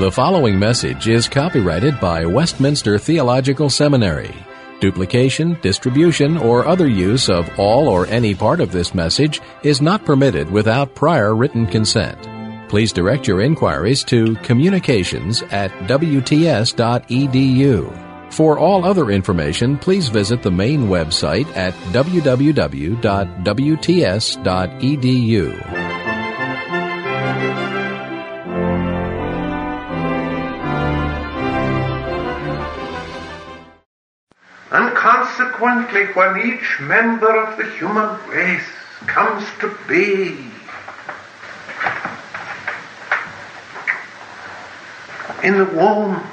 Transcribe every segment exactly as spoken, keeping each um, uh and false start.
The following message is copyrighted by Westminster Theological Seminary. Duplication, distribution, or other use of all or any part of this message is not permitted without prior written consent. Please direct your inquiries to communications at w t s dot e d u. For all other information, please visit the main website at w w w dot w t s dot e d u. And consequently, when each member of the human race comes to be, in the womb,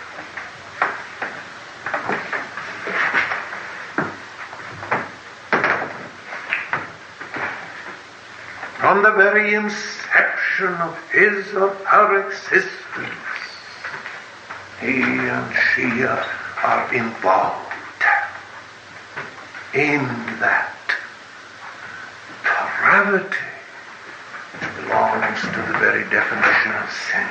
from the very inception of his or her existence, he and she are, are involved in that depravity which belongs to the very definition of sin.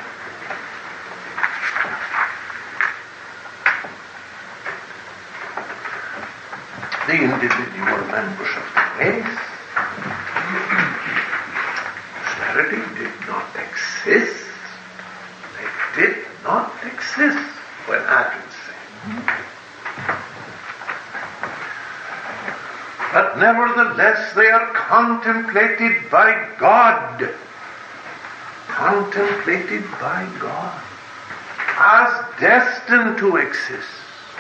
The individual members of the race, posterity, did not exist. They did not exist when Adam sinned. But nevertheless, they are contemplated by God. Contemplated by God as destined to exist.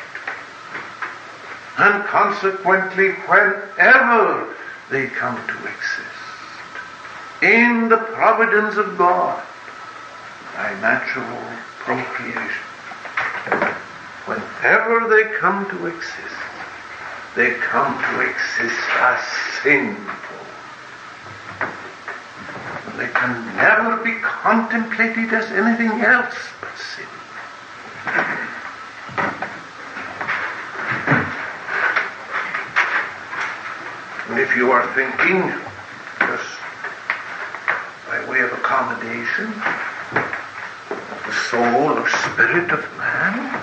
And consequently, whenever they come to exist, in the providence of God, by natural procreation, whenever they come to exist, they come to exist as sinful. They can never be contemplated as anything else but sin. And if you are thinking, just by way of accommodation, of the soul or spirit of man,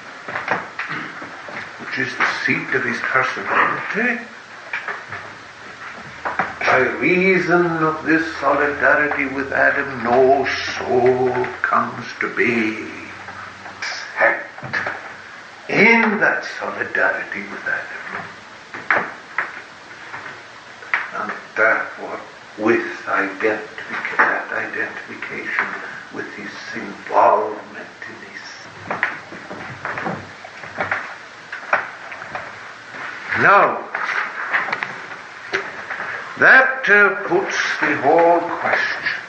which is the seat of his personality, by reason of this solidarity with Adam, no soul comes to be except in that solidarity with Adam. And therefore, with identific- that identification with his involvement in his sin. Now, that uh, puts the whole question,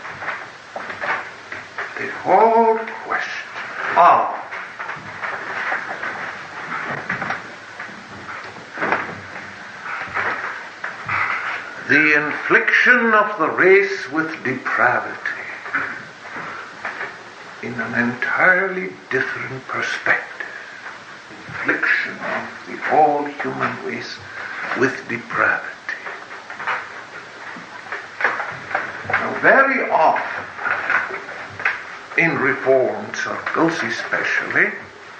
the whole question of the infliction of the race with depravity in an entirely different perspective. Infliction of the whole human race with depravity. Now, very often, in Reformed circles especially,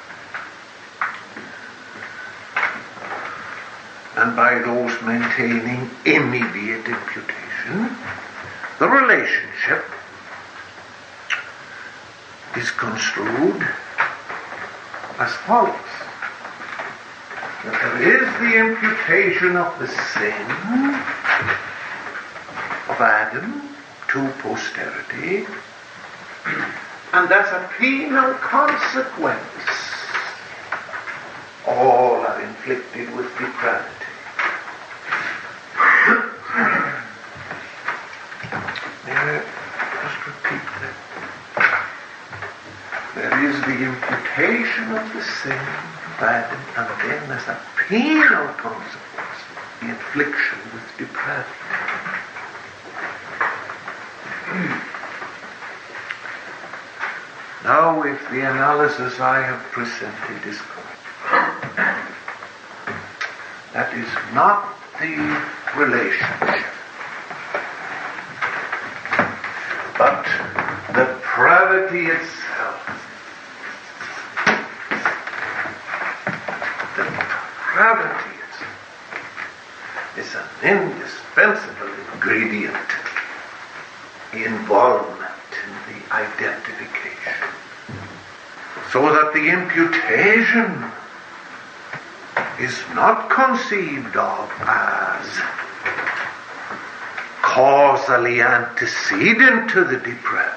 and by those maintaining immediate imputation, the relationship is construed as follows. That there is the imputation of the sin of Adam to posterity, and as a penal consequence, all are inflicted with depravity. May I just repeat that? There is the imputation of the sin of Adam, and then as a penal consequence, the infliction with depravity. Now, if the analysis I have presented is correct, that is not the relationship, but the pravity itself depravity is, is an indispensable ingredient, involvement in the identification, so that the imputation is not conceived of as causally antecedent to the depravity.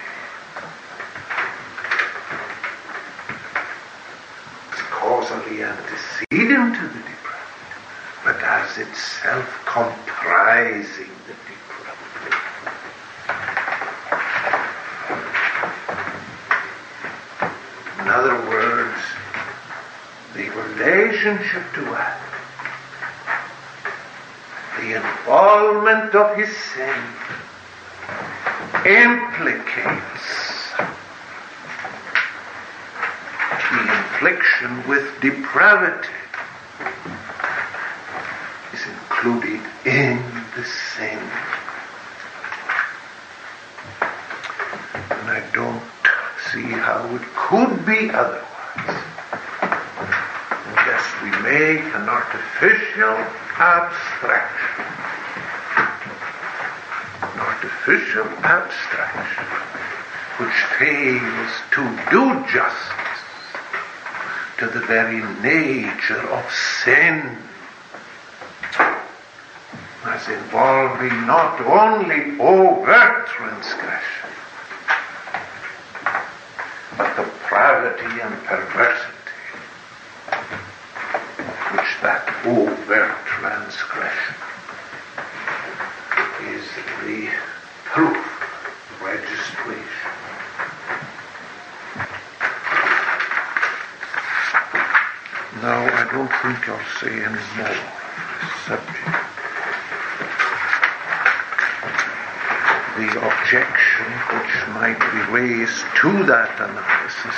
It's causally antecedent to the depravity, but as itself comprising the depravity. In other words, the relationship to Adam, the involvement of his sin, implicates the infliction with depravity, is included in the sin. And I don't see how it could be otherwise, unless we make an artificial abstraction, an artificial abstraction which fails to do justice to the very nature of sin, as involving not only overt transgression, but the pravity and perversity which that overt transgression is the proof, registration. Now, I don't think I'll say any more on this subject. The objection which might be raised to that analysis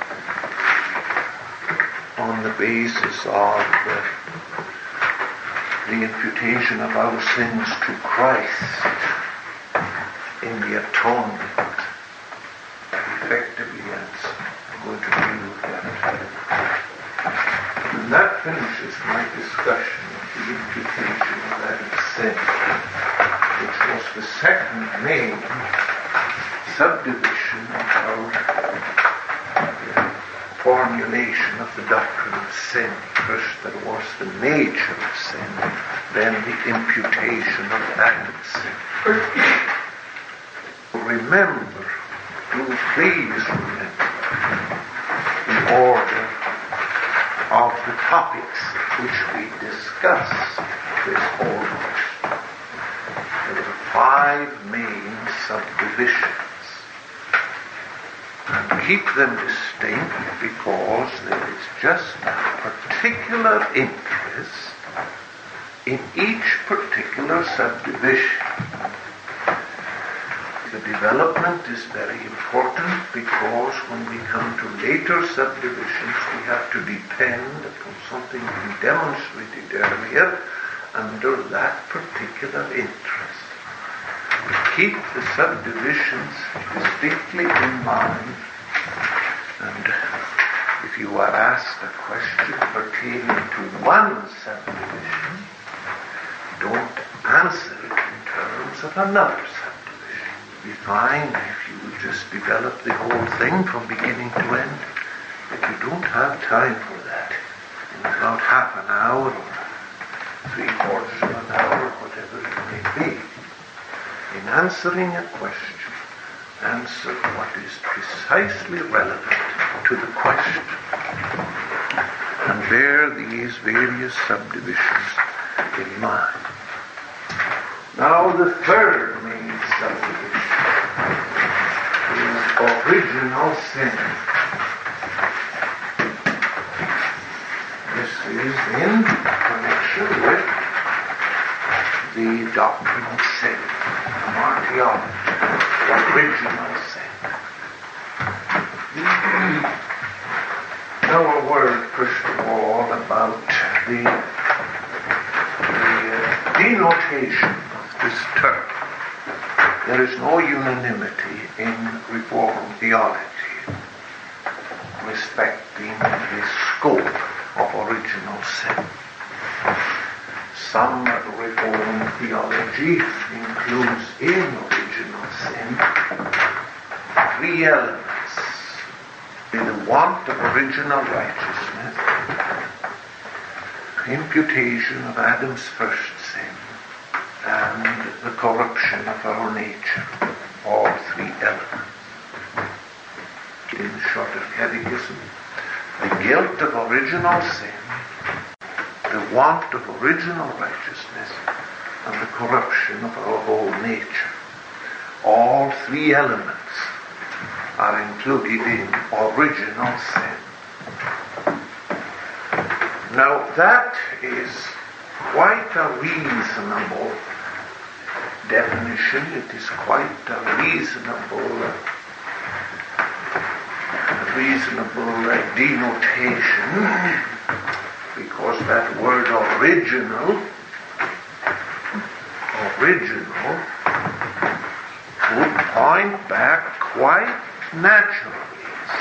on the basis of the, the imputation of our sins to Christ in the atonement, effectively answer. I'm going to deal with that. And that finishes my discussion of the imputation of Adam's sin, which was the second main subdivision of our uh, formulation of the doctrine of sin. First there was the nature of sin, then the imputation of Adam's sin. Remember, do please remember the order of the topics which we discussed this whole course. There were five main subdivisions. And keep them distinct because there is just a particular interest in each particular subdivision. The development is very important because when we come to later subdivisions, we have to depend upon something we demonstrated earlier under that particular interest. Keep the subdivisions distinctly in mind, and if you are asked a question pertaining to one subdivision, don't answer it in terms of another subdivision. It would be fine if you would just develop the whole thing from beginning to end, but you don't have time for that in about half an hour or three quarters of an hour, whatever it may be. In answering a question, answer what is precisely relevant to the question, and bear these various subdivisions in mind. Now the third main subdivision is original sin. This is in connection with the doctrine of sin, martyrology, original sin. Now a word, first of all, about the, the uh, denotation of this term. There is no unanimity in Reformed theology respecting the scope of original sin. Some Reformed theology includes in original sin three elements: the want of original righteousness, imputation of Adam's first sin, and the corruption of our nature. All three elements. In the Shorter Catechism, the guilt of original sin, the want of original righteousness, and the corruption of our whole nature. All three elements are included in original sin. Now that is quite a reasonable definition. It is quite a reasonable, uh, reasonable uh, denotation, because that word original, original, would point back quite naturally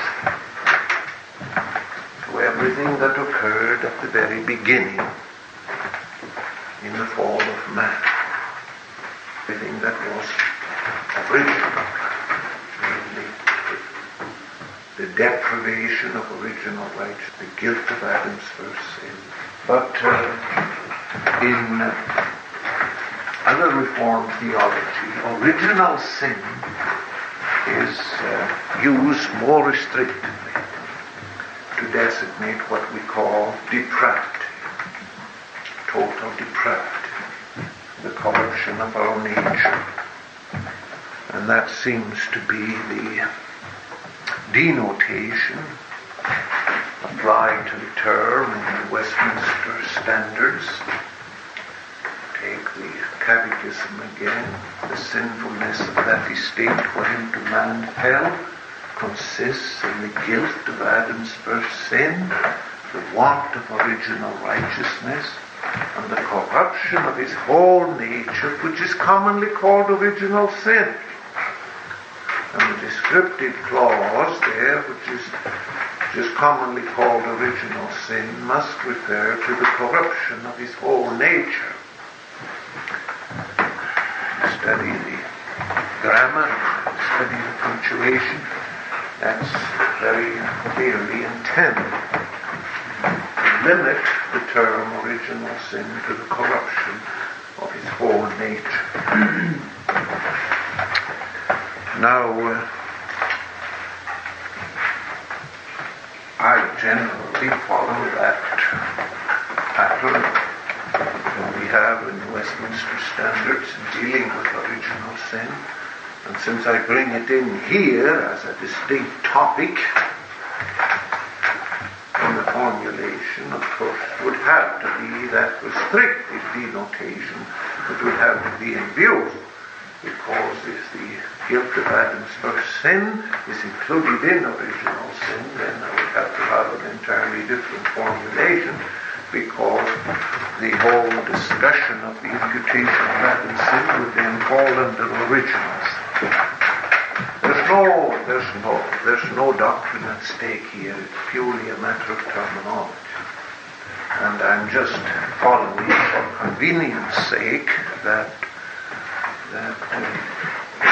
to everything that occurred at the very beginning in the fall of man. Everything that was original, namely the deprivation of original rights, the guilt of Adam's first sin. But uh, in uh, other Reformed theology, original sin is uh, used more restrictively to designate what we call depravity, total depravity, the corruption of our nature. And that seems to be the denotation applied to the term in the Westminster Standards. Take the Catechism again. The sinfulness of that estate wherein to man fell consists in the guilt of Adam's first sin, the want of original righteousness, and the corruption of his whole nature, which is commonly called original sin. And the descriptive clause there, which is just commonly called original sin, must refer to the corruption of his whole nature. Study the grammar, study the punctuation. That's very clearly intended to limit the term original sin to the corruption of his whole nature. Now, uh, I generally follow that pattern that we have in the Westminster Standards in dealing with original sin. And since I bring it in here as a distinct topic in the formulation, of course, it would have to be that restrictive denotation that would have to be in view, because if the guilt of Adam's first sin is included in original sin, then I would have to have an entirely different formulation, because the whole discussion of the imputation of Adam's sin would then fall under original sin. There's no, there's no, there's no doctrine at stake here. It's purely a matter of terminology. And I'm just following, for convenience sake, that that uh,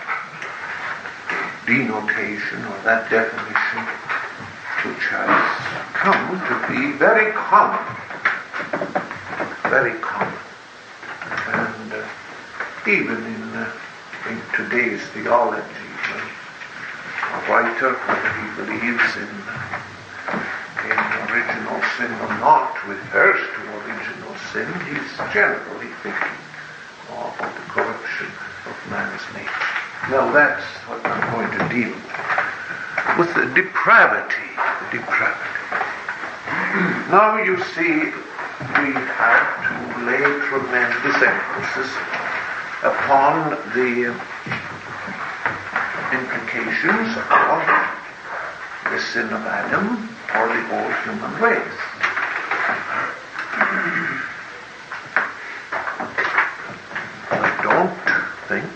denotation or that definition, which has come to be very common, very common, and uh, even in uh, in today's theology, when a writer, whether he believes in uh, in original sin or not, refers to original sin, he's generally thinking of the corruption of man's nature. Now that's what I'm going to deal with. With the depravity, the depravity. Now you see, we have to lay tremendous emphasis upon the implications of the sin of Adam for the whole human race. I don't think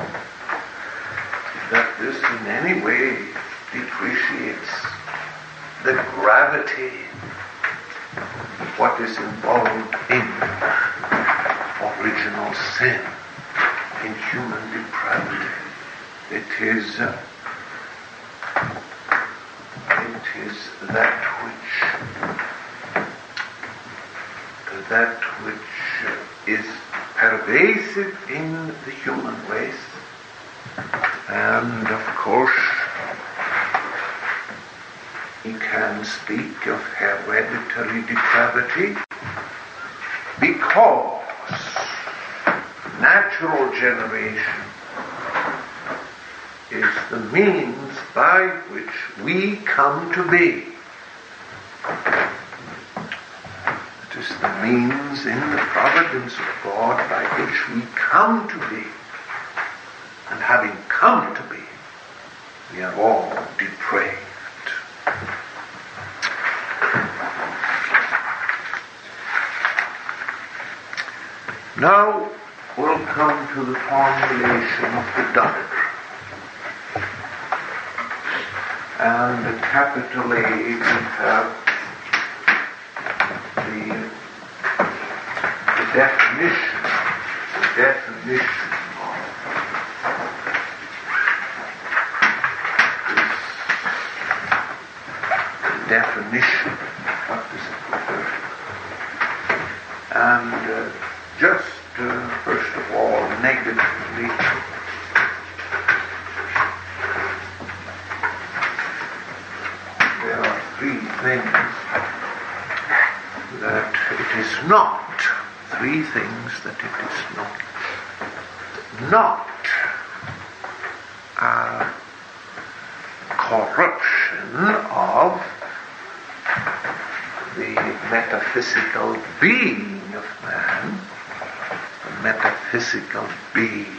that this in any way depreciates the gravity original sin, in human depravity. It is, uh, it is that which, that which uh, is pervasive in the human race, and of course he can speak of hereditary depravity because natural generation is the means by which we come to be. It is the means in the providence of God by which we come to be. And having come to be, we are all depraved. Now we'll come to the formulation of the doctrine. And the capital A, we have the, the definition, the definition of this, the definition of this perversion. And uh, just uh, first of all, negatively, there are three things that it is not, three things that it is not. Not a corruption of the metaphysical being of man, the metaphysical being.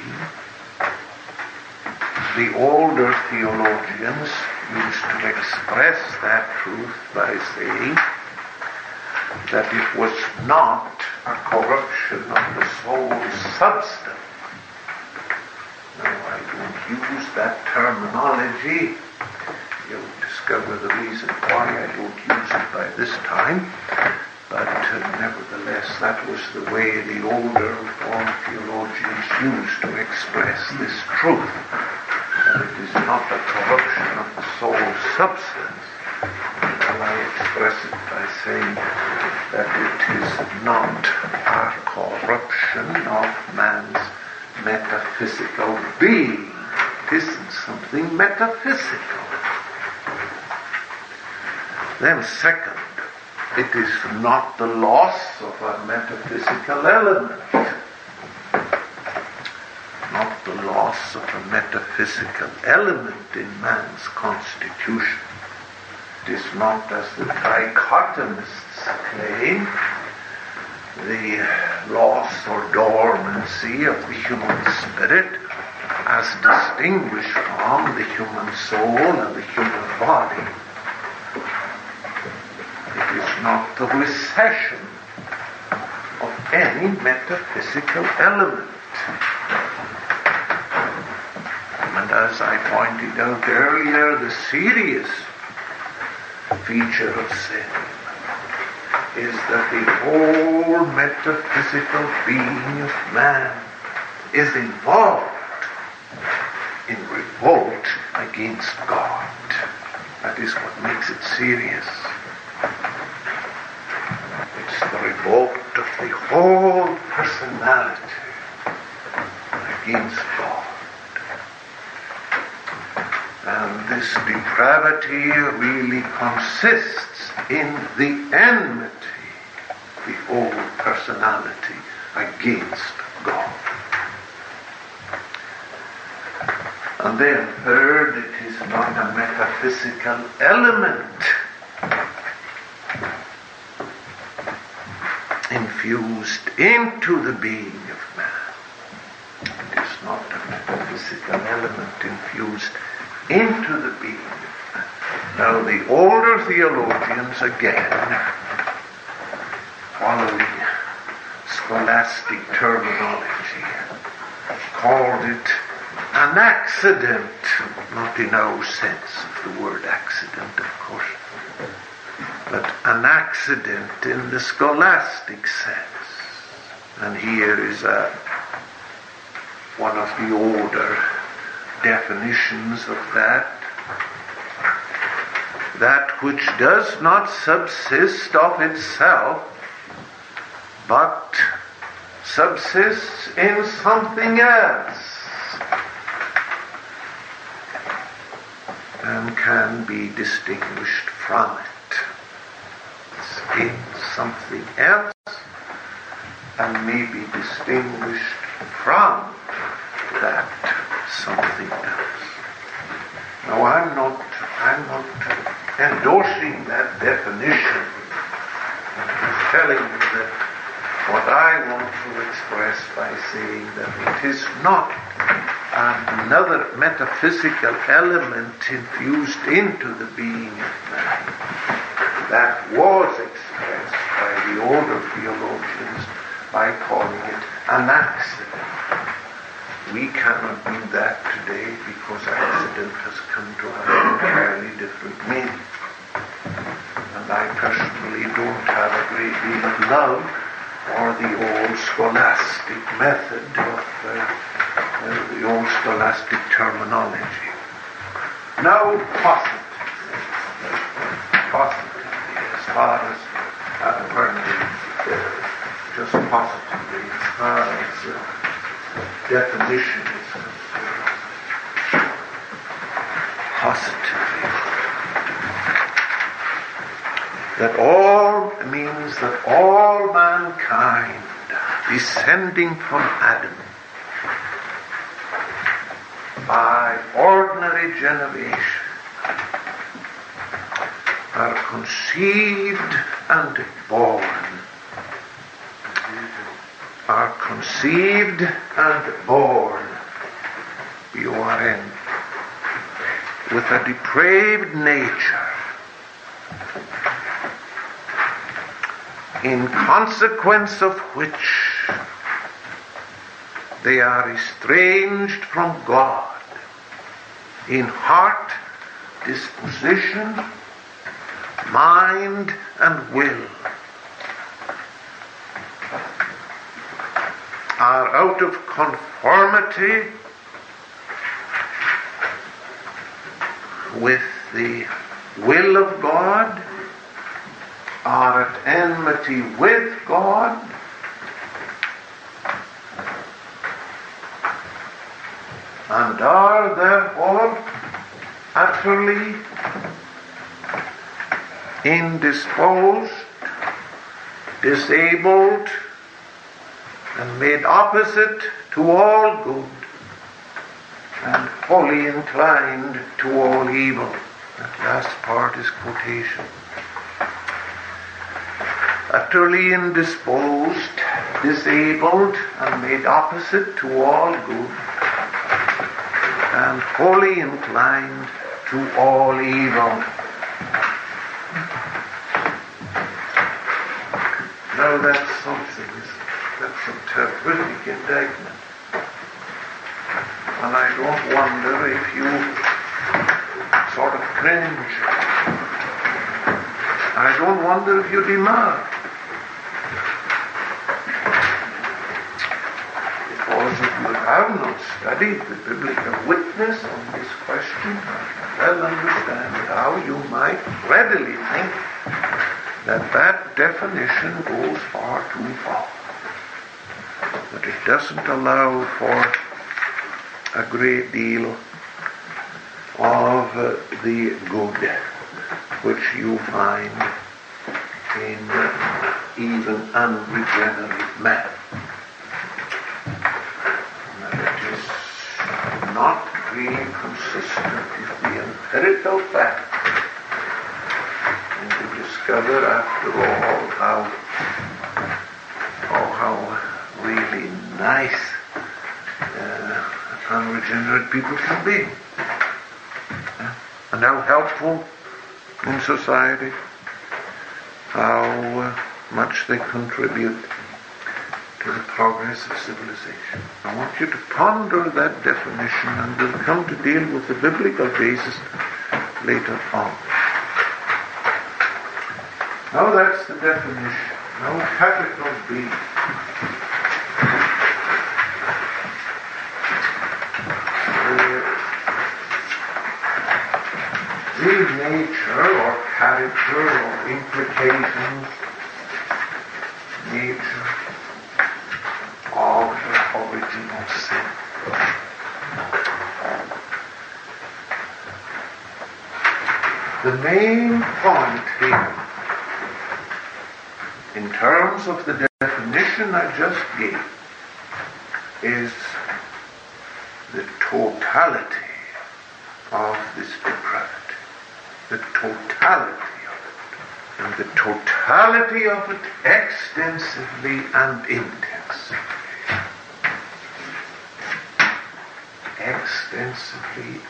The older theologians used to express that truth by saying that it was not a corruption of the soul's substance. Now, I don't use that terminology. You'll discover the reason why I don't use it by this time. But uh, nevertheless, that was the way the older Reformed theologians used to express this truth. That it is not a corruption of the soul's substance. And I express it by saying that it is not a corruption of man's metaphysical being. It isn't something metaphysical. Then second, it is not the loss of a metaphysical element. Not the loss of a metaphysical element in man's constitution. It is not, as the dichotomists claim, the loss or dormancy of the human spirit as distinguished from the human soul and the human body. It is not the recession of any metaphysical element. And as I pointed out earlier, the serious feature of sin is that the whole metaphysical being of man is involved in revolt against God. That is what makes it serious. It's the revolt of the whole personality against God. And this depravity really consists in the enmity, the whole personality against God. And then third, it is not a metaphysical element infused into the being of man. It is not a metaphysical element infused into the being of man. Now the older theologians again, following scholastic terminology, called it an accident, not in our sense of the word accident, of course, but an accident in the scholastic sense. And here is a one of the older definitions of that. That which does not subsist of itself, but subsists in something else, and can be distinguished from it. It's in something else, and may be distinguished from that something else. Now, I'm not, I'm not endorsing that definition. I'm telling you that what I want to express by saying that it is not another metaphysical element infused into the being of man. That was expressed by the older theologians by calling it an accident. We cannot do that today because accident has come to have an entirely different meaning. And I personally don't have a great deal of love for the old scholastic method of uh, uh, the old scholastic terminology. Now, positively, positively, as far as uh, pardon me, uh, just positively, as far as uh, definition is concerned, positively, that all means that all mankind, descending from Adam, by ordinary generation, are conceived and born, are conceived and born, B O R N, with a depraved nature, in consequence of which they are estranged from God in heart, disposition, mind, and will, are out of conformity with the will of God, are at enmity with God, and are therefore utterly indisposed, disabled, and made opposite to all good, and wholly inclined to all evil. That last part is quotation. Utterly indisposed, disabled, and made opposite to all good, and wholly inclined to all evil. Now that's something, that's a terrific indictment. And I don't wonder if you sort of cringe. I don't wonder if you demur. Because if you have not studied the biblical witness on this question, I can well understand how you might readily think that that definition goes far too far. That it doesn't allow for a great deal of uh, the good which you find in uh, even unregenerate man. And it is not really consistent with the empirical fact. And you discover after all how, oh, how really nice uh, unregenerate people can be. And how helpful in society, how uh, much they contribute to the progress of civilization. I want you to ponder that definition, and we'll come to deal with the biblical basis later on. Now that's the definition. Now capital B. implications, nature of the original sin. The main point here, in terms of the definition I just gave, is the totality of this depravity. The totality of it. And the totality of it extensively and intensively. Extensively.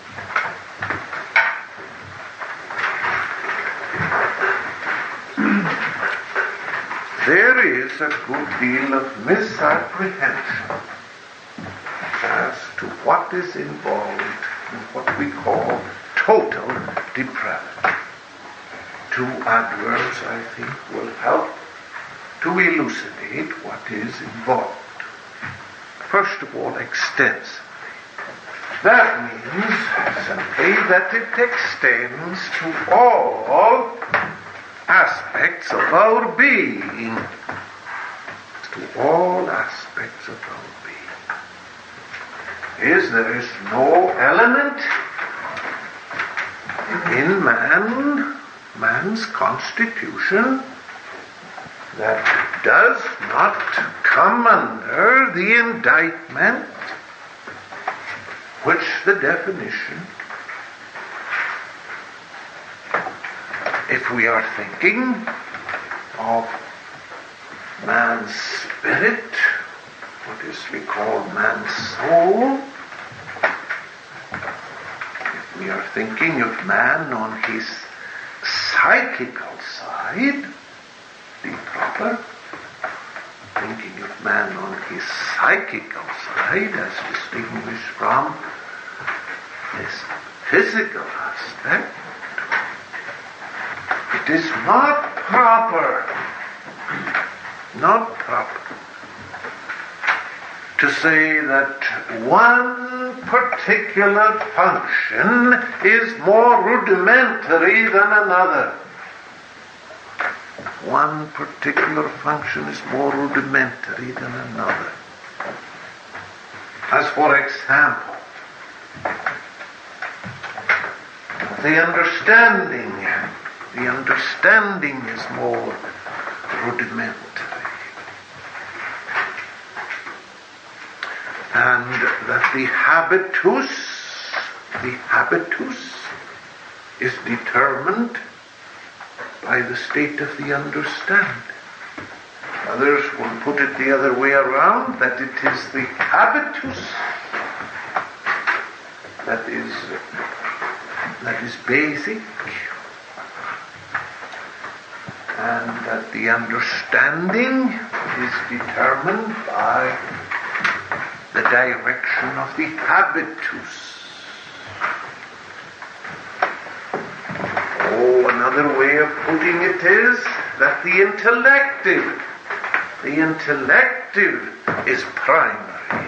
There is a good deal of misapprehension as to what is involved in what we call total depravity. Two adverbs, I think, will help to elucidate what is involved. First of all, extensively. That means simply that it extends to all aspects of our being. To all aspects of our being. Is there is no element in man, man's constitution, that does not come under the indictment which the definition, if we are thinking of man's spirit, what is we call man's soul, if we are thinking of man on his psychical side, the proper, thinking of man on his psychical side as distinguished from his physical aspect, it is not proper, not proper to say that one particular function is more rudimentary than another. One particular function is more rudimentary than another. As for example, the understanding, the understanding is more rudimentary. And that the habitus, the habitus is determined by the state of the understanding. Others will put it the other way around, that it is the habitus that is that is basic, and that the understanding is determined by the direction of the habitus. Oh, another way of putting it is that the intellective, the intellective is primary,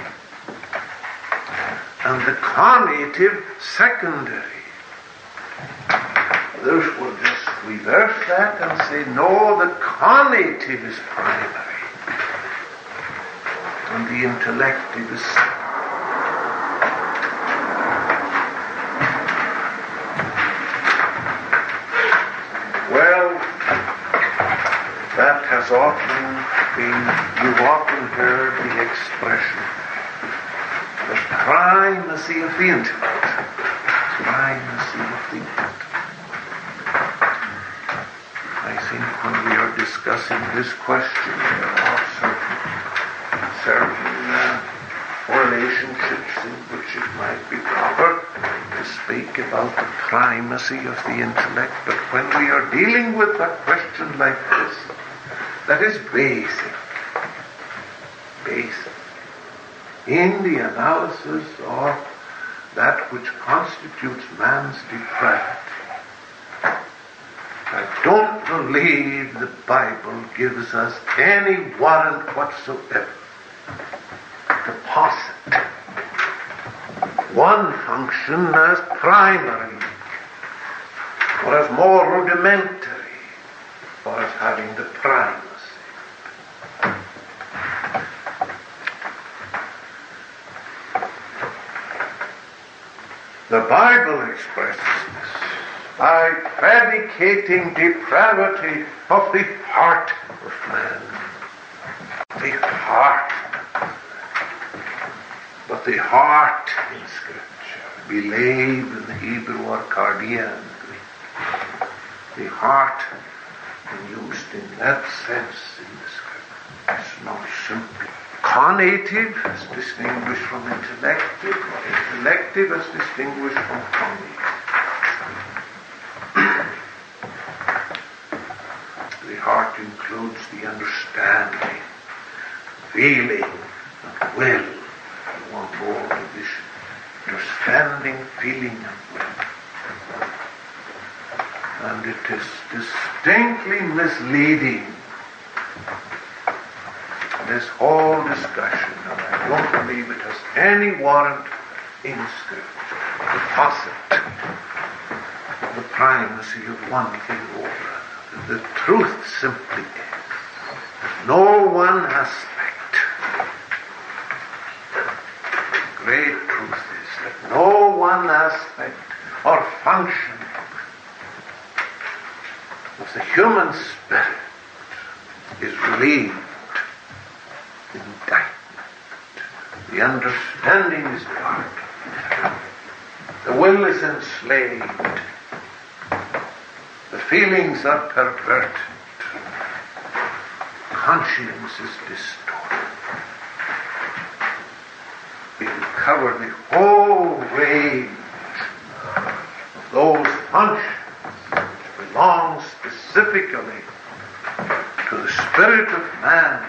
and the conative secondary. Others will just reverse that and say, no, the conative is primary, and the intellective is secondary. Has often been, you've often heard the expression, the primacy of the intellect. Primacy of the intellect. I think when we are discussing this question, there are certain, certain uh, relationships in which it might be proper to speak about the primacy of the intellect, but when we are dealing with a question like this, that is basic, basic, in the analysis of that which constitutes man's depravity. I don't believe the Bible gives us any warrant whatsoever to posit one function as primary or as more rudimentary having the primacy. The Bible expresses this by predicating depravity of the heart of man. The heart. But the heart in Scripture, belev in the Hebrew or cardia in Greek. The heart, when used in that sense in the Scripture, is not simply conative as distinguished from intellective, or intellective as distinguished from conative. The heart includes the understanding, feeling, and will. You want more of this understanding, feeling, and will. And it is distinctly misleading, this whole discussion, and I don't believe it has any warrant in Scripture, to posit the primacy of one thing over another. The truth simply is that no one aspect, the great truth is that no one aspect or function of the human spirit is relieved. Indictment. The understanding is dark. The will is enslaved. The feelings are perverted. Conscience is distorted. We will cover the whole range of those functions which belong specifically to the spirit of man.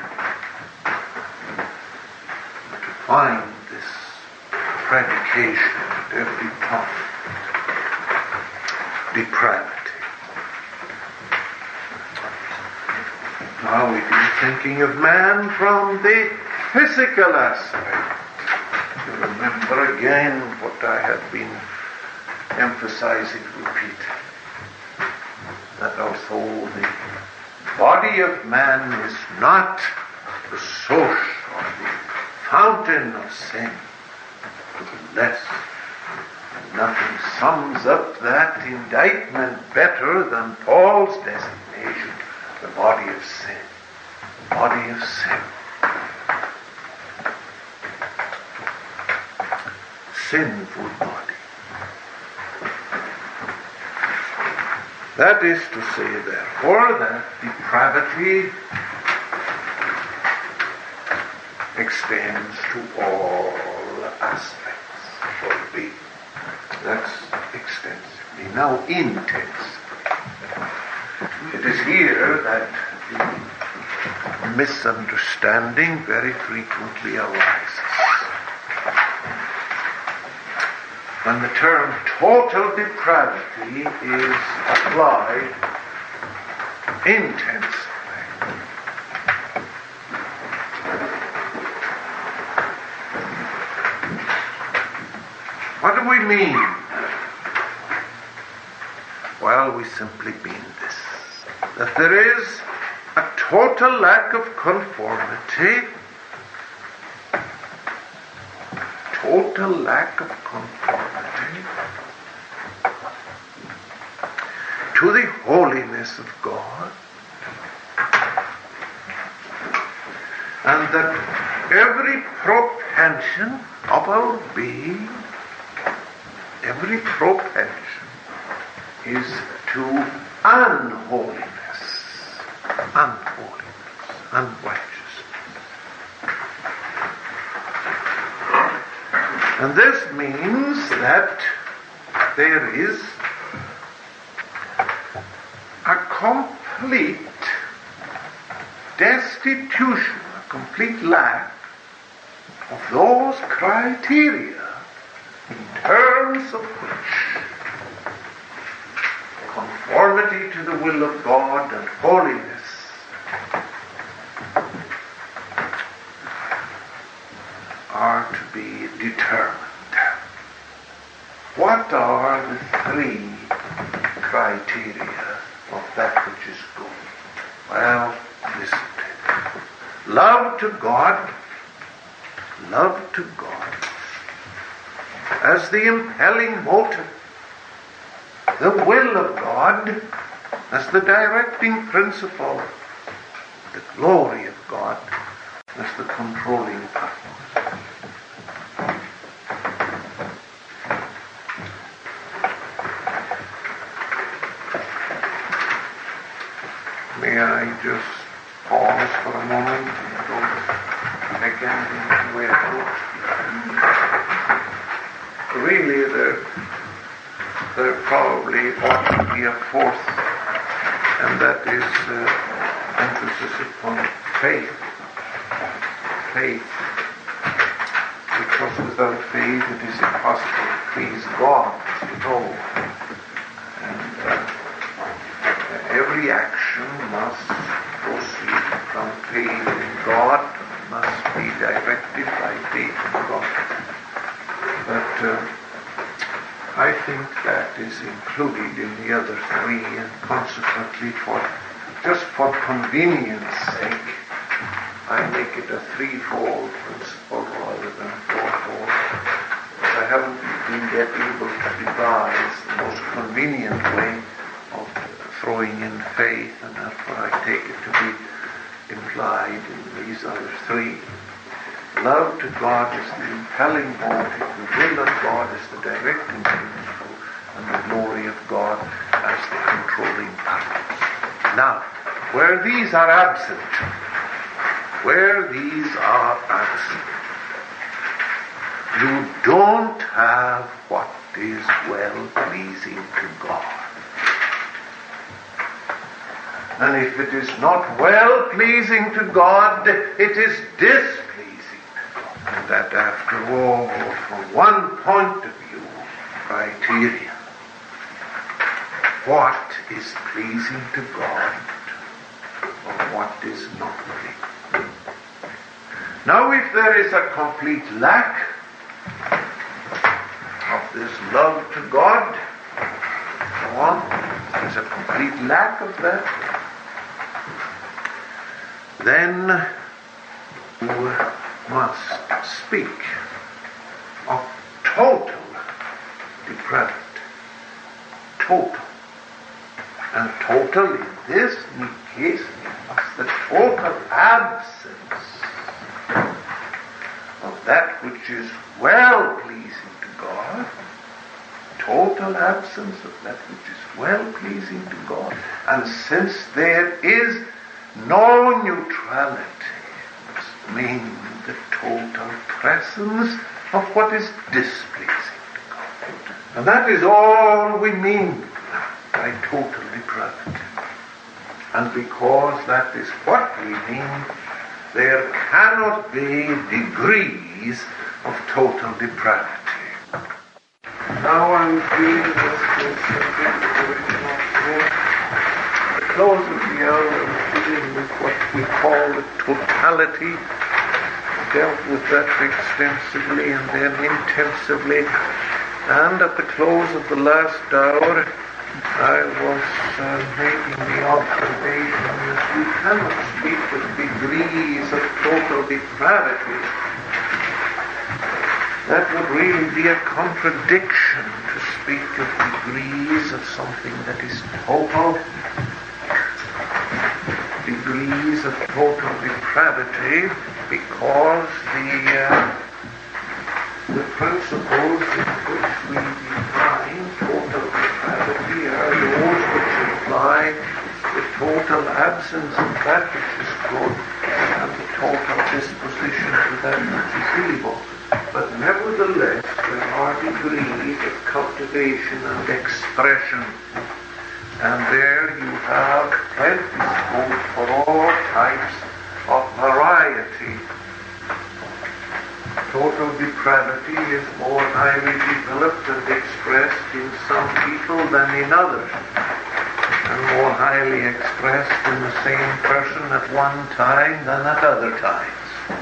Find this predication at every point. Depravity. Now we've been thinking of man from the physical aspect. You remember again what I have been emphasizing, repeating. That although the body of man is not the source or the fountain of sin, less, nothing sums up that indictment better than Paul's designation, the body of sin. Body of sin. Sinful body. That is to say, therefore, that depravity extends to all aspects of being. That's extensively. Now, intensively. It is here that the misunderstanding very frequently arises. When the term total depravity is applied intensely, what do we mean? Well, we simply mean this, that there is a total lack of conformity, total lack of conformity to the holiness of God, and that every propension of our being, every propension is to unholiness, unholiness, unrighteousness. And this means that there is a complete destitution, a complete lack of those criteria in terms of which conformity to the will of God and holiness are to be determined. What are the three criteria of that which is good? Well, listen to it. Love to God, love to God, as the impelling motive, the will of God as the directing principle, the glory of God as the controlling purpose. May I just pause for a moment and go again into where it Really, there, there probably ought to be a fourth, and that is uh, emphasis upon faith. Faith. Because without faith it is impossible to please God, as you know. And uh, every action must proceed from faith in God, must be directed by faith in God. But uh, I think that is included in the other three, and consequently, for just for convenience sake, I make it a threefold principle rather than fourfold. But I haven't been yet able to devise the most convenient way of throwing in faith, and therefore I take it to be implied in these other three. Love to God is the impelling motive, the will of God is the directing principle, and the glory of God as the controlling purpose. Now, where these are absent, where these are absent, you don't have what is well-pleasing to God. And if it is not well-pleasing to God, it is displeasing. And that, after all, from one point of view, criteria. What is pleasing to God, or what is not pleasing? Now, if there is a complete lack of this love to God, go on, there's a complete lack of that, then you must speak of total depravity. Total. And total in this case means the total absence of that which is well pleasing to God. Total absence of that which is well pleasing to God. And since there is no neutrality, it means the total presence of what is displeasing to God. And that is all we mean by total depravity. And because that is what we mean, there cannot be degrees of total depravity. Now I'm dealing with this subject of original sin. At the close of the hour, I'm dealing with what we call the totality. Dealt with that extensively and then intensively. And at the close of the last hour, I was uh, making the observation that we cannot speak of degrees of total depravity. That would really be a contradiction to speak of degrees of something that is total. Degrees of total depravity, because the uh, the principles in which we define total depravity are those which imply the total absence of that which is good and the total disposition to that which is evil. But nevertheless, there are degrees of cultivation and expression. And there you have plenty scope for all types of variety. Total depravity is more highly developed and expressed in some people than in others, and more highly expressed in the same person at one time than at other times.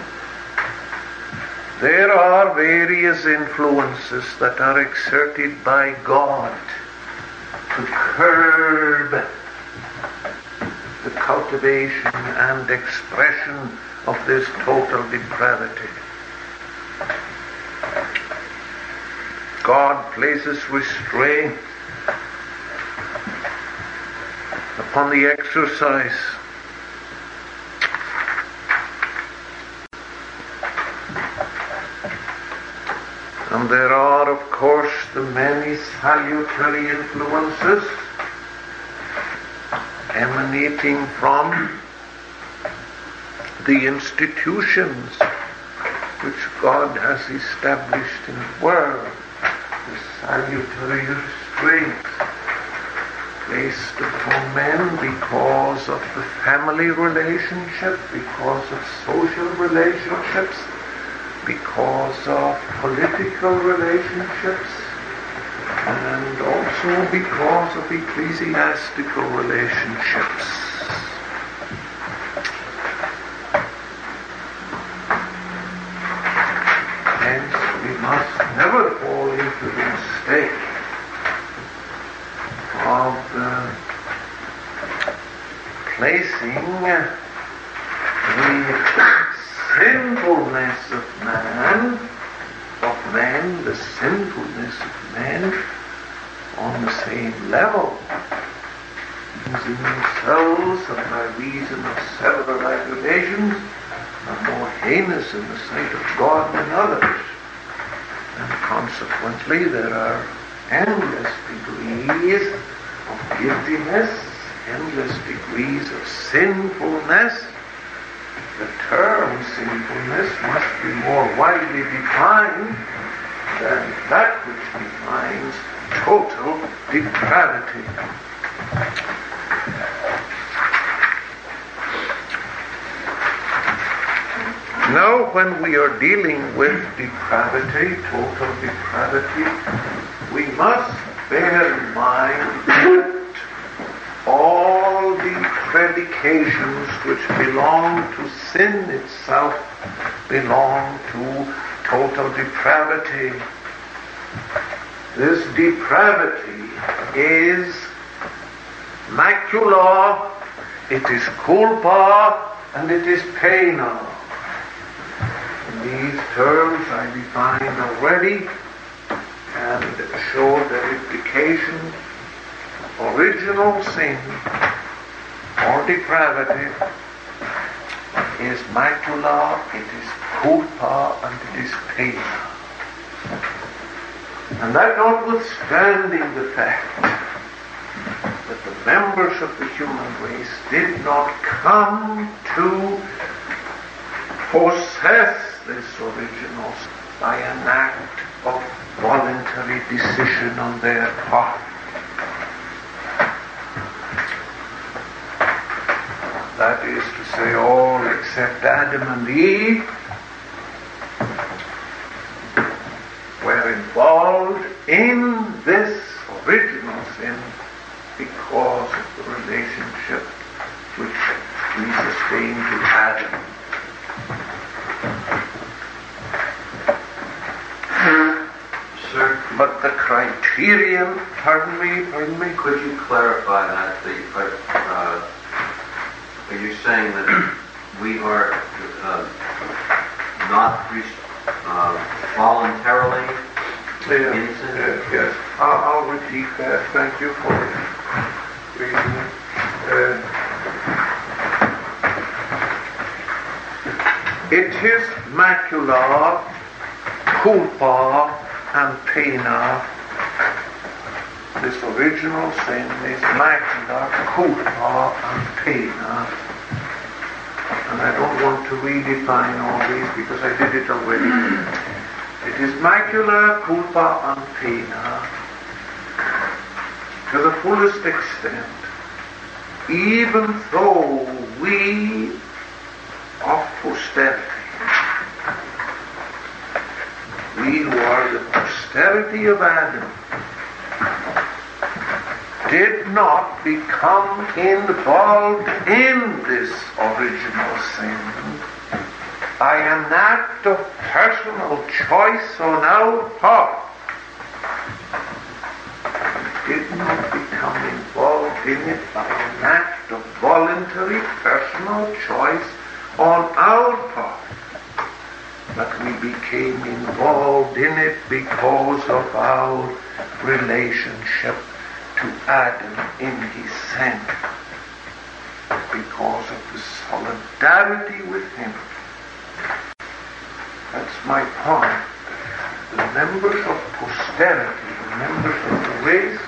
There are various influences that are exerted by God to curb the cultivation and expression of this total depravity. God places restraint upon the exercise and there are, of course, the many salutary influences emanating from the institutions which God has established in the world, the salutary restraints placed upon men because of the family relationship, because of social relationships, because of political relationships, and also because of ecclesiastical relationships. Hence, we must never fall into the mistake of uh, placing the sinfulness of man, of men, the sinfulness of men, on the same level, using themselves and by reason of several aggravations are more heinous in the sight of God than others. And consequently there are endless degrees of guiltiness, endless degrees of sinfulness. The term sinfulness must be more widely defined than that which defines total depravity. Now, when we are dealing with depravity, total depravity, we must bear in mind that all the predications which belong to sin itself belong to total depravity. This depravity is macula, it is culpa, and it is pena. These terms I defined already and showed that implication original sin or depravity is macula, it is culpa, and it is pena. And that notwithstanding the fact that the members of the human race did not come to possess this original by an act of voluntary decision on their part. That is to say, all except Adam and Eve were involved in this original sin because of the relationship which we sustained to Adam. Sir, but the criterion, pardon me, pardon me, could you clarify that? The, uh, are you saying that we are uh, not uh, voluntarily yeah, innocent? Yes, yes. I'll, I'll repeat that. Thank you for reading it. Uh, it is macula, culpa, and pena. This original sin is macula, culpa, and pena. And I don't want to redefine all these because I did it already. It is macula, culpa, and pena to the fullest extent, even though we of posterity, we who are the posterity of Adam, did not become involved in this original sin by an act of personal choice on our part. We did not become involved in it by an act of voluntary personal choice on our part. But we became involved in it because of our relationship to Adam in his sin. Because of the solidarity with him. That's my point. The members of posterity, the members of the race,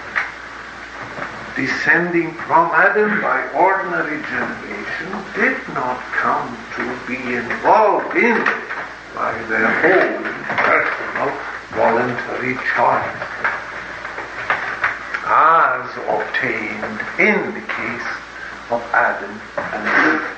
descending from Adam by ordinary generation, did not come to be involved in it by their own personal voluntary choice, as obtained in the case of Adam and Eve.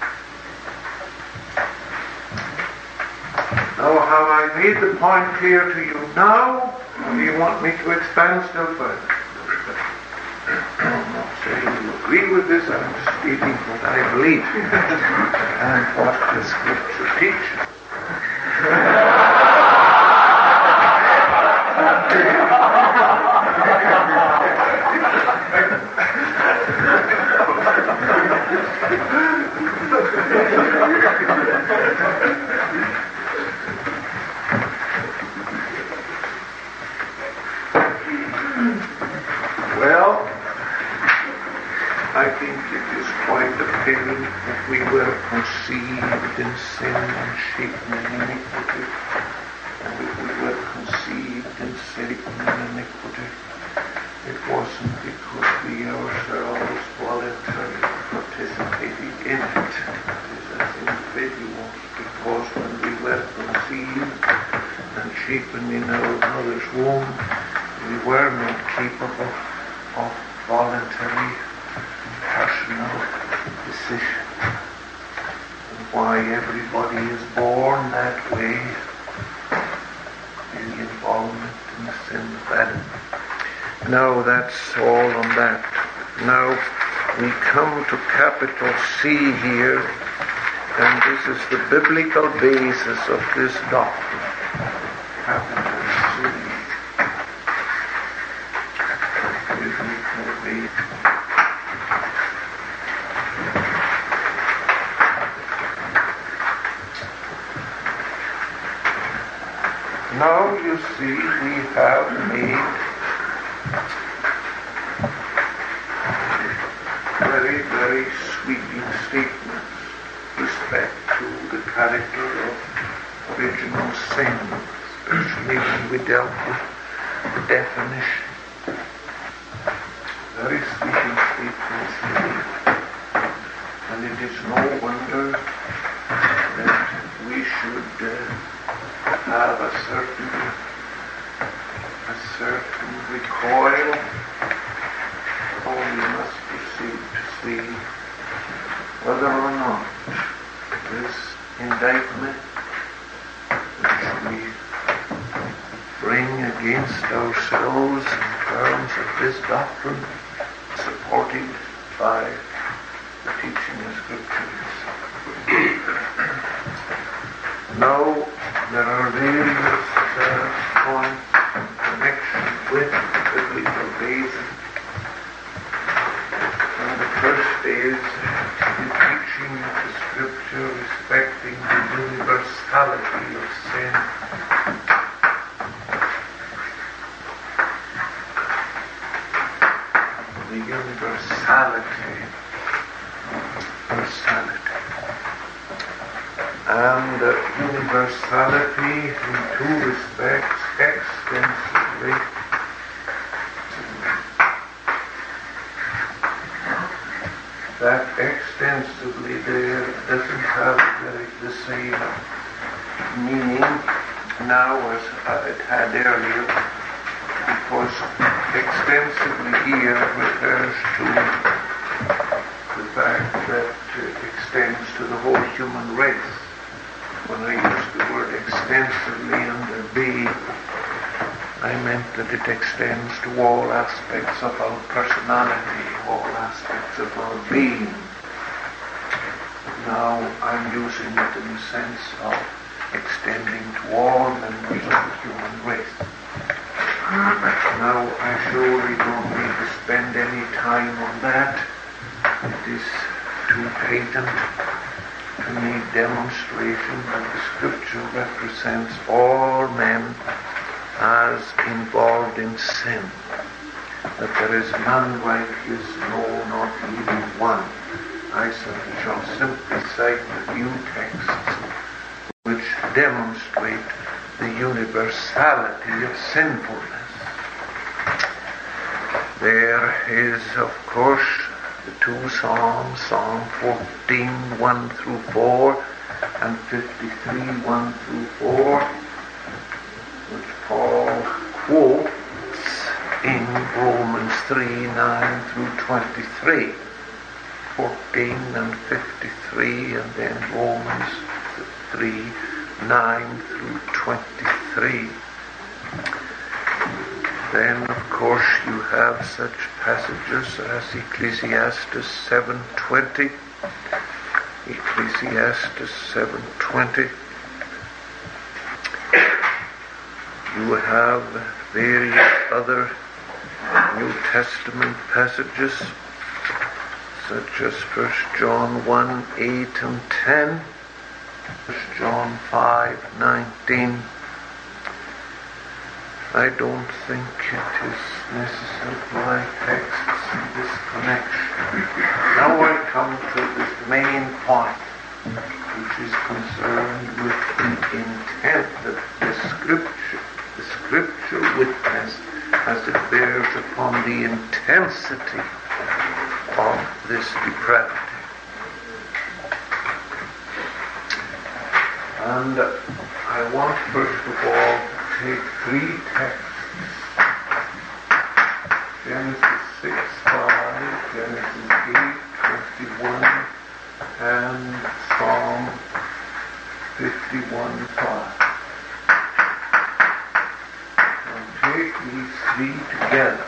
Now, have I made the point clear to you now, or do you want me to expand still further? I'm not saying you agree with this, I'm just speaking what I believe and what the Scripture teaches. Well, I think it is quite apparent that we were conceived in sin and shapen in iniquity. And if we were conceived in sin and iniquity, it wasn't because we ourselves voluntarily participated in it. It is as individuals, because when we were conceived and shapen in our mother's womb, we were not capable of voluntary personal decision. And why everybody is born that way in the involvement in the sin of Adam. Now that's all on that. Now we come to capital C here, and this is the biblical basis of this doctrine. Capital C. Now you see we have made very, very sweeping statements with respect to the character of original sin, especially when we dealt with the definition. Very sweeping statements indeed. And it is no wonder that we should uh, have a certain a certain recoil. Oh, we must proceed to see whether or not this indictment which we bring against ourselves in terms of this doctrine supported by the teaching of Scriptures. Now, there are various uh, points in connection with the biblical basis. And the first is the teaching of the Scripture respecting the universality of sin. The universality. Universality. And uh, universality in two respects extensively. That extensively there doesn't have very the same meaning now as uh, it had earlier, because extensively here refers to the fact that it extends to the whole human race. When I used the word extensively under B, I meant that it extends to all aspects of our personality, all aspects of our being. Now I'm using it in the sense of extending to all members of the human race. Now I surely don't need to spend any time on that. it is too patent to need demonstration that the Scripture represents all men as involved in sin, that there is none righteous, no, not even one. I shall simply cite a few texts which demonstrate the universality of sinfulness. There is, of course, the two Psalms, Psalm fourteen, one through four, and fifty-three, one through four, which Paul quotes in Romans three, nine through twenty-three. fourteen and fifty-three, and then Romans three, nine through twenty-three. Then, of course, you have such passages as Ecclesiastes seven twenty. Ecclesiastes seven twenty. You have various other New Testament passages, such as First John one, eight and ten, First John five, nineteen. I don't think it is necessary to write texts in this connection. Now I come to this main point, which is concerned with the intent of the Scripture, the Scripture witness as it bears upon the intensity of this depravity. And I want first of all to take three texts: Genesis six five, Genesis eight twenty-one, and Psalm fifty-one five. I'll take these three together,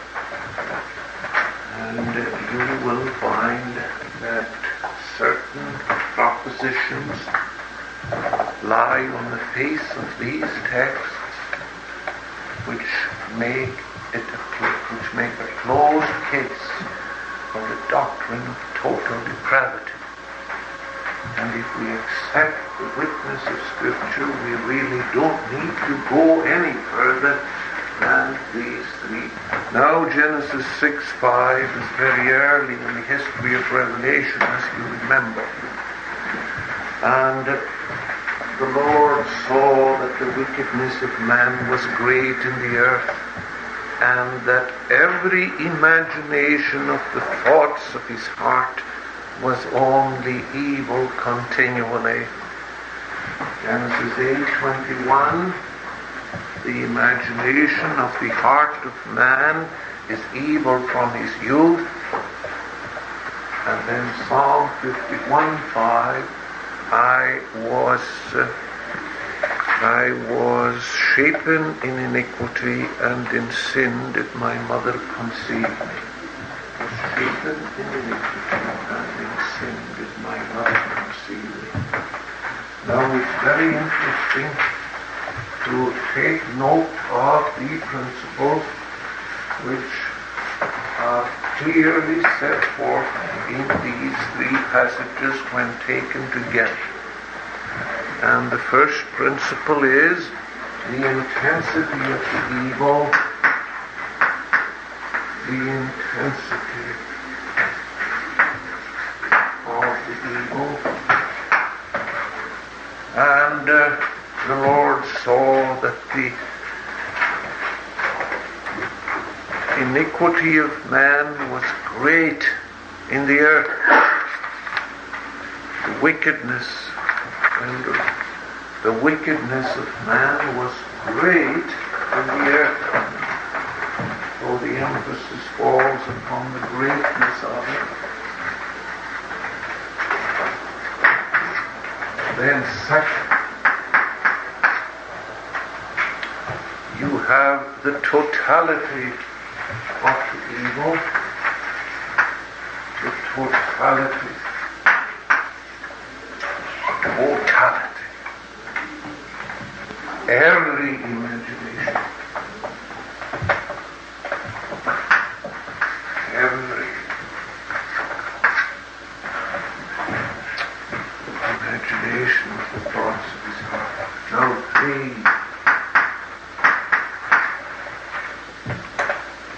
and you will find that certain propositions lie on the face of these texts which make it a, which make a closed case for the doctrine of total depravity. And if we accept the witness of Scripture, we really don't need to go any further than these three. Now, Genesis six five is very early in the history of Revelation, as you remember. And the Lord saw that the wickedness of man was great in the earth, and that every imagination of the thoughts of his heart was only evil continually. Genesis eight twenty-one, the imagination of the heart of man is evil from his youth. And then Psalm fifty-one five, I was uh, I was shapen in iniquity, and in sin did my mother conceive me. Was shapen in iniquity, and in sin did my mother conceive me. Now it's very interesting to take note of the principles which are clearly set forth in these three passages when taken together. And the first principle is the intensity of the evil, the intensity of the evil. And uh, the Lord saw that the iniquity of man was great in the earth. The wickedness and the wickedness of man was great in the earth. So the emphasis falls upon the greatness of it. Then second, you have the totality of the evil, the totality, totality, every imagination, every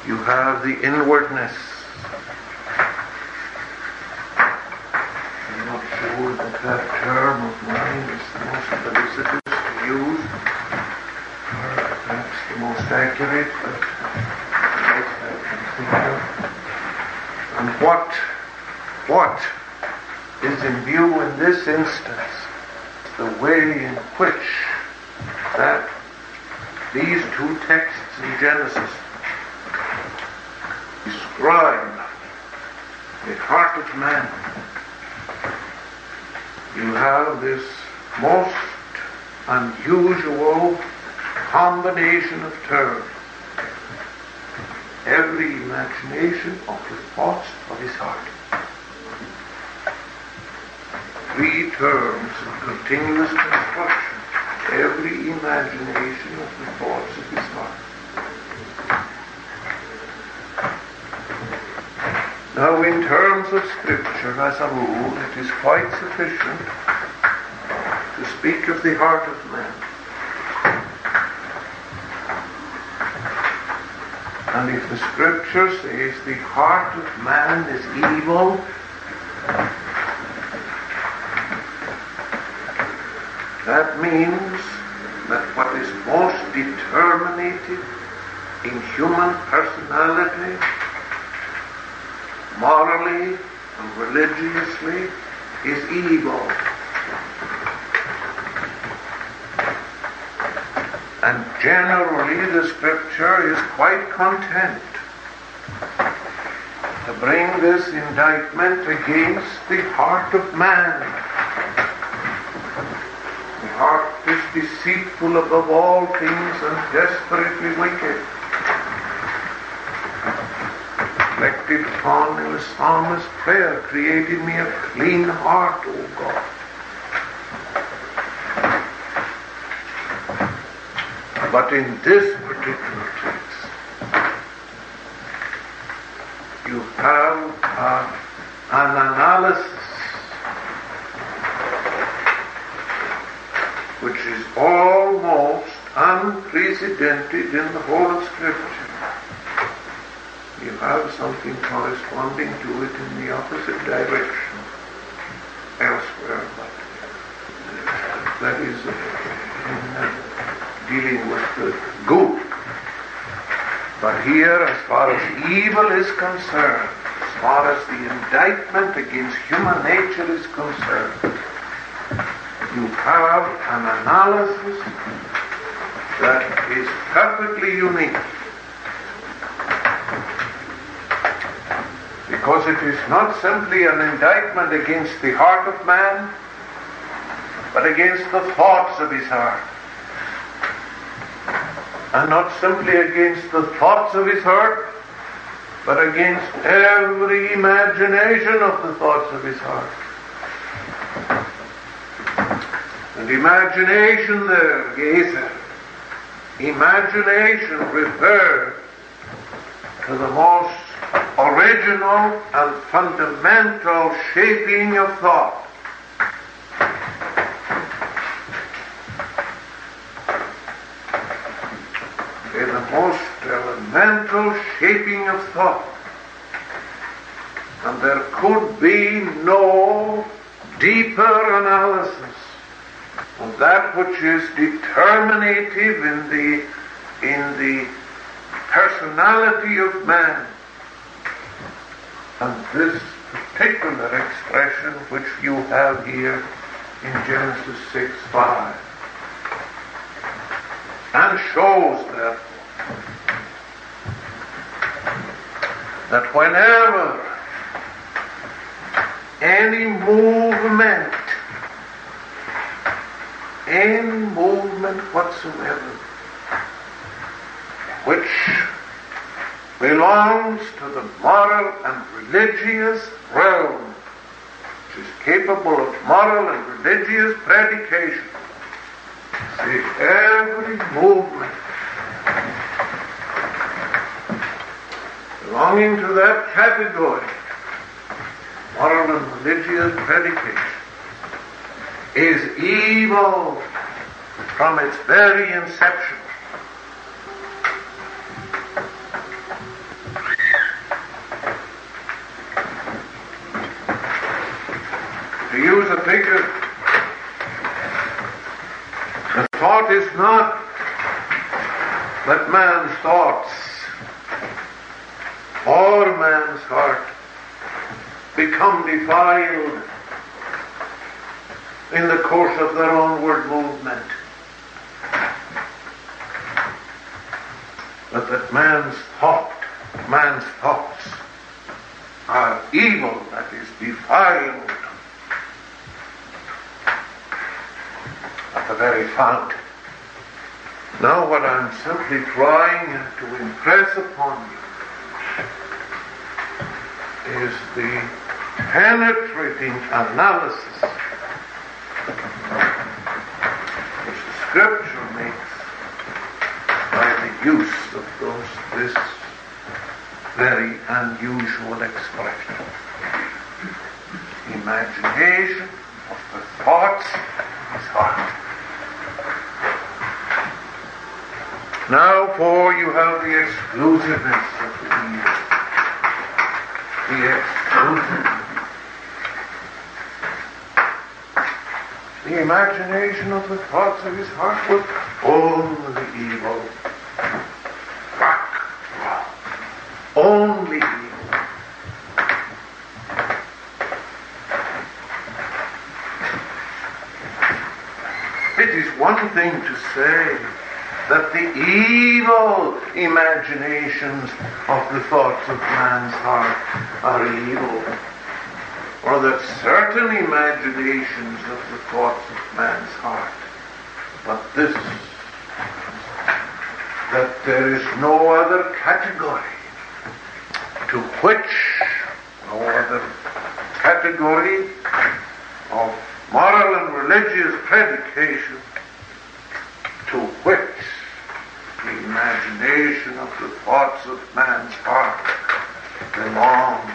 You have the inwardness. I'm not sure that that term of mine is the most felicitous to use, or perhaps the most accurate, but that's what I can think of. And what, what is in view in this instance? The way in which that these two texts in Genesis describe the heart of man. You have this most unusual combination of terms. Every imagination of the thoughts of his heart. Three terms in continuous construction. Every imagination of the thoughts of his heart. Now, in terms of Scripture, as a rule, it is quite sufficient to speak of the heart of man. And if the Scripture says the heart of man is evil, that means that what is most determinative in human personality, morally and religiously, is evil. And generally the Scripture is quite content to bring this indictment against the heart of man. The heart is deceitful above all things and desperately wicked. Reflected upon in the psalmist's prayer, create in me a clean heart, O God. But in this particular text, you have uh, an analysis which is almost unprecedented in the whole of Scripture. You have something corresponding to it in the opposite direction elsewhere, but uh, that is uh, in uh, dealing with the good. But here, as far as evil is concerned, as far as the indictment against human nature is concerned, you have an analysis that is perfectly unique. Because it is not simply an indictment against the heart of man, but against the thoughts of his heart. And not simply against the thoughts of his heart, but against every imagination of the thoughts of his heart. And imagination there, Gezer, imagination refers to the most original and fundamental shaping of thought. In the most elemental shaping of thought. And there could be no deeper analysis of that which is determinative in the in the personality of man. And this particular expression which you have here in Genesis six five. And shows that that whenever any movement, any movement whatsoever, which belongs to the moral and religious realm, which is capable of moral and religious predication. See, every movement belonging to that category, moral and religious predication, is evil from its very inception. man's thoughts or man's heart become defiled in the course of their onward movement, but that man's thought, man's thoughts are evil, that is defiled at the very fount. Now what I'm simply trying to impress upon you is the penetrating analysis which the Scripture makes by the use of those, this very unusual expression. Imagination of the thoughts of his heart. Now for you have the exclusiveness of the evil. The exclusiveness. The imagination of the thoughts of his heart was only evil. Back, wrong. Only evil. It is one thing to say that the evil imaginations of the thoughts of man's heart are evil, or that certain imaginations of the thoughts of man's heart, but this, that there is no other category to which, no other category of moral and religious predication to which the imagination of the thoughts of man's heart belongs.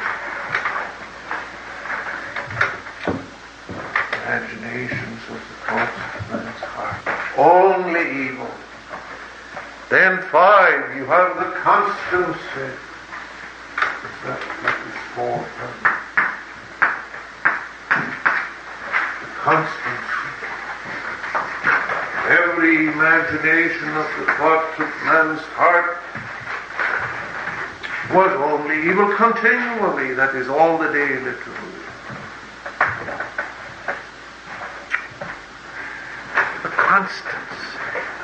Imaginations of the thoughts of man's heart. Only evil. Then five, you have the constancy. That, that is four. The constancy. Every imagination of the thoughts of man's heart was only evil continually. That is all the day, literally. The constancy.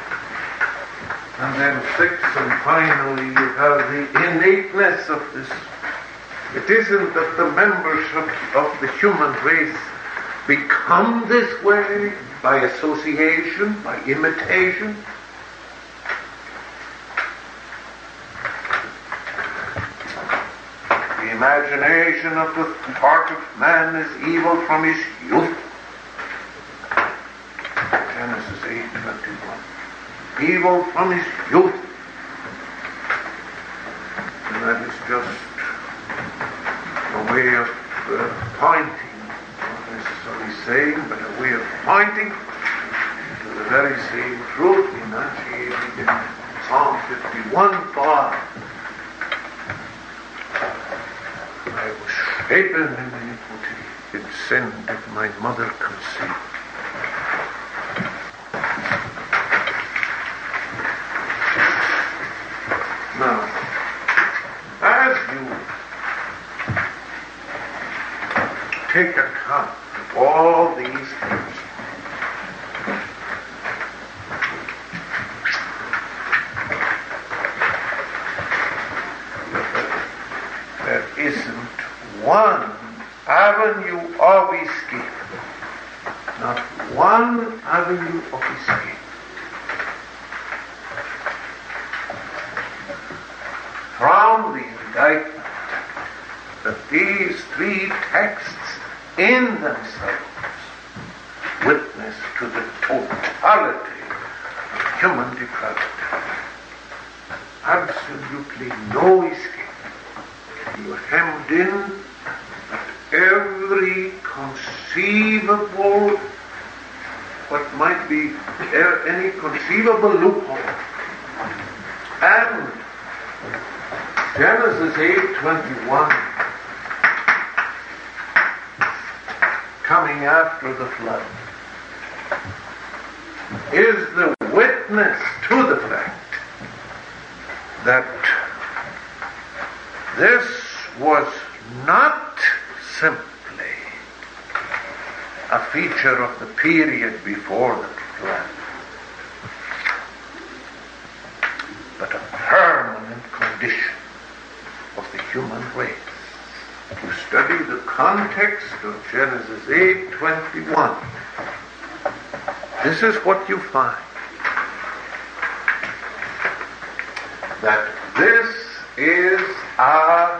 And then six, and finally you have the innateness of this. It isn't that the members of, of the human race become this way by association, by imitation. The imagination of the heart of man is evil from his youth. Genesis eight twenty-one. Evil from his youth. And that is just a way of uh, pointing, not necessarily saying, but a way of pointing to the very same truth enunciated in Psalm fifty-one five. I was shapen in iniquity, in sin did my mother conceive. Now, as you take account of all these things, there isn't one avenue of escape, not one avenue of escape. From the indictment that these three texts in themselves witness to the totality of human depravity. Absolutely no escape. You are hemmed in at every conceivable, what might be any conceivable loophole. And Genesis eight twenty-one, coming after the flood, is the witness to the fact that this was not simply a feature of the period before the flood, but a permanent condition of the human race. You study the context of Genesis eight twenty-one. This is what you find. That this is an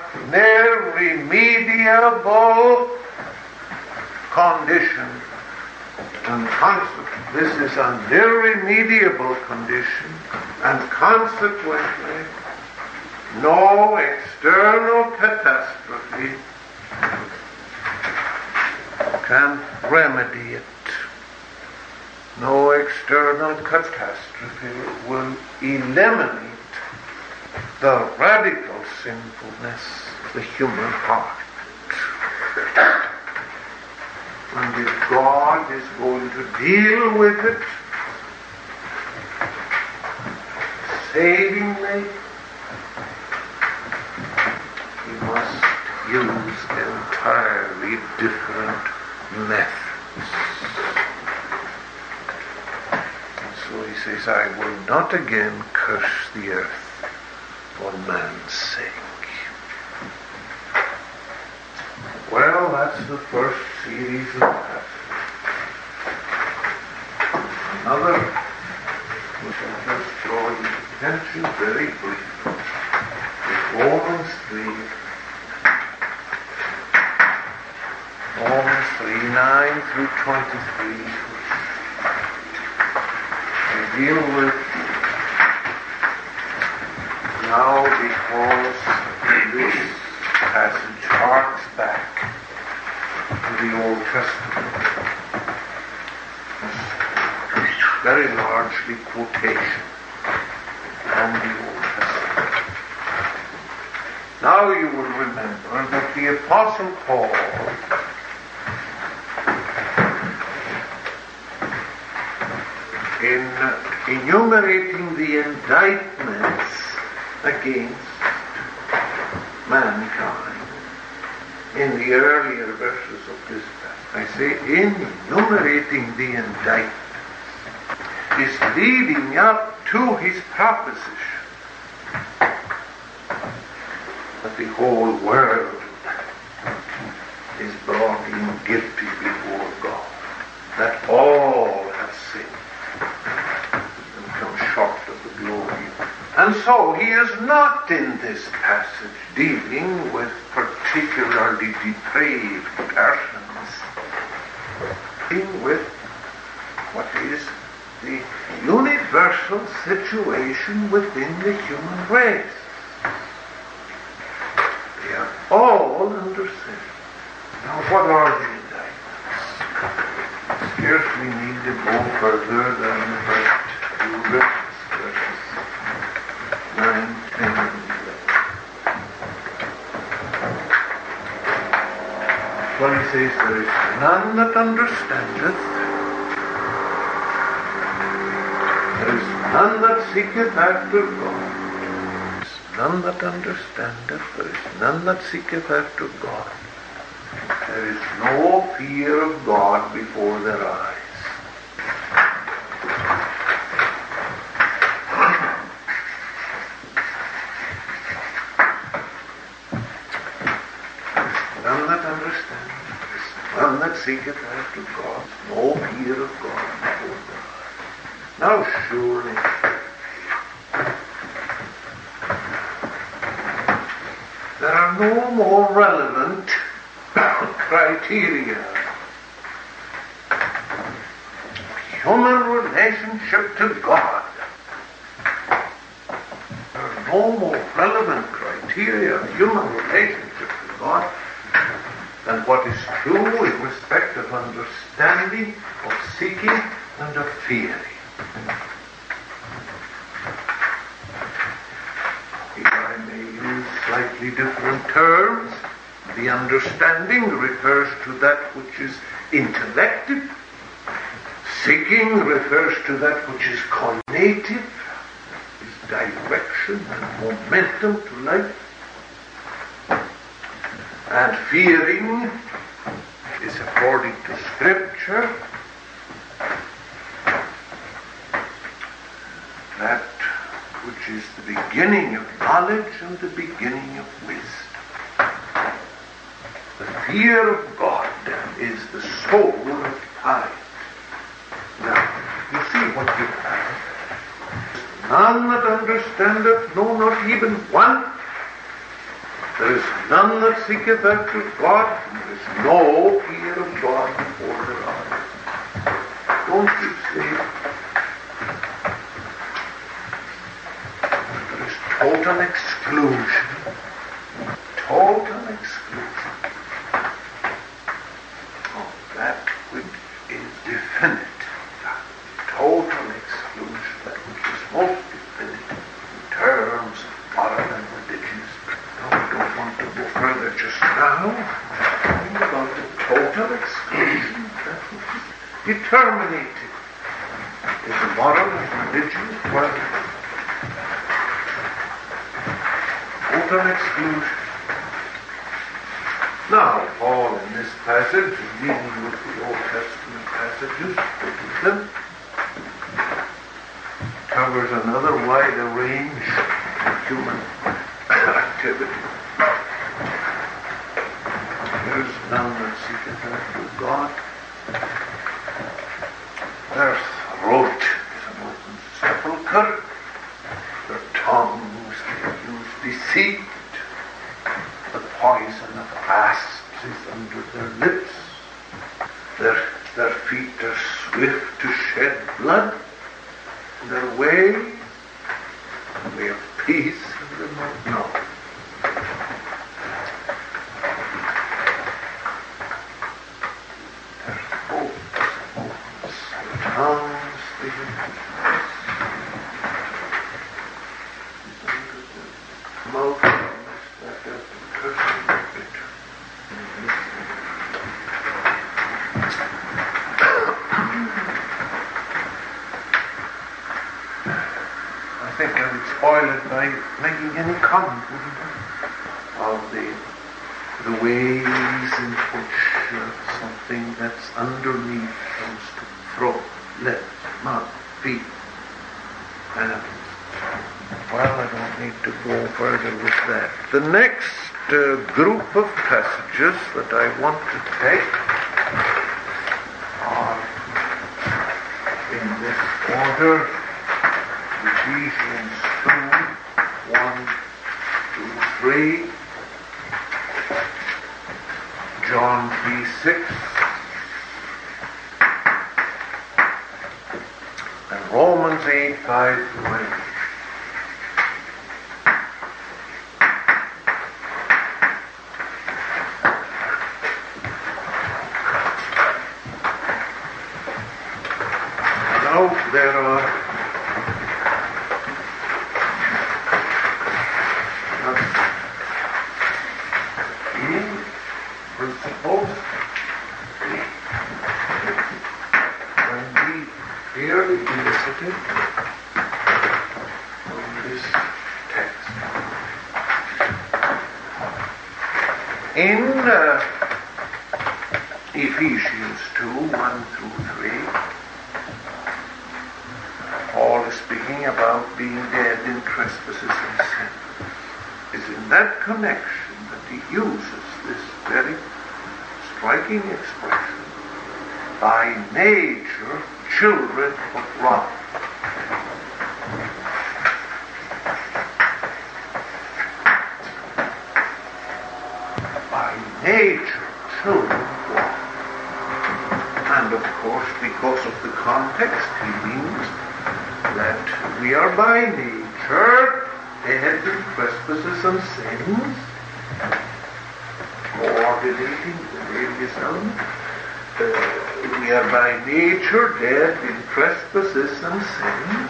irremediable condition, and consequently, this is an irremediable condition, and consequently, no external catastrophe can remedy it. No external catastrophe will eliminate the radical sinfulness of the human heart. And if God is going to deal with it savingly, he must use entirely different methods. And so he says, I will not again curse the earth for man's sake. Well, that's the first series of passages. Another, which I'll just draw your attention very briefly, is Romans three. Romans three, nine through twenty-three. I deal with now because this passage harks back to the Old Testament. It's very largely quotation from the Old Testament. Now you will remember that the Apostle Paul in enumerating the indictments against mankind in the earlier verses of this passage, I say in enumerating the indictments, is leading up to his proposition that the whole world is brought in guilty before God, that all have sinned and come short of the glory. And so he is not in this passage dealing with particularly depraved persons, dealing with what is the universal situation within the human race. They are all under sin. Now what are the indictments? Scarcely need to go further than the first few verses, verses nine, ten, and eleven. Well, he says, there is none that understandeth, there is none that seeketh after God. There is none that understandeth, there is none that seeketh after God. There is no fear of God before their eyes. None that understandeth, there is none that seeketh after God. No fear of God before their eyes. Now surely there are no more relevant criteria human relationship to God. There are no more relevant criteria of human relationship to God than what is true in respect of understanding, of seeking, and of fearing. If I may use slightly different terms, the understanding refers to that which is intellective. Seeking refers to that which is cognitive, is direction. motion and momentum to life. And fearing is, according to Scripture, that which is the beginning of knowledge and the beginning of wisdom. The fear of God is the soul of piety. Now, you see what you have. None that understandeth, no, not even one. There is none that seeketh after God, and there is no fear of God before their eyes. Don't you see? There is total exclusion. Total exclusion of that which is definite. Total exclusion, that which is most definite in terms of moral and religious. No, I don't want to go further just now. I'm talking about the total exclusion, that which is determinated in the moral and religious world. Total exclusion. Now, Paul in this passage is dealing with the Old Testament passages, taking them, covers another wider range of human activity. There is none that seeketh after God. Their throat is an open sepulchre. Their tongues use deceit. The poison of asps is under their lips. Their, their feet are swift to shed blood. Their way, the way of peace, and the not know. Their throats opens, their tongues begin to mouth that have been cursing and bitter. I think I would spoil it by making any comment, wouldn't I, of the, the ways in which uh, something that's underneath comes to throat, lips, mouth, feet. And, well, I don't need to go further with that. The next uh, group of passages that I want to take are in this order. Ephesians two, one, two, three, John three, six, and Romans eight, five to eight. Now there are principles when we clearly elicited from this text. In uh, Ephesians two, one through three, Paul is speaking about being dead in trespasses and sin. It's in that connection that he uses this very striking expression, by nature children of wrath. By nature children of wrath. And of course, because of the context, he means that we are by nature dead in trespasses and sins, coordinating the various elements. Uh, we are by nature dead in trespasses and sins.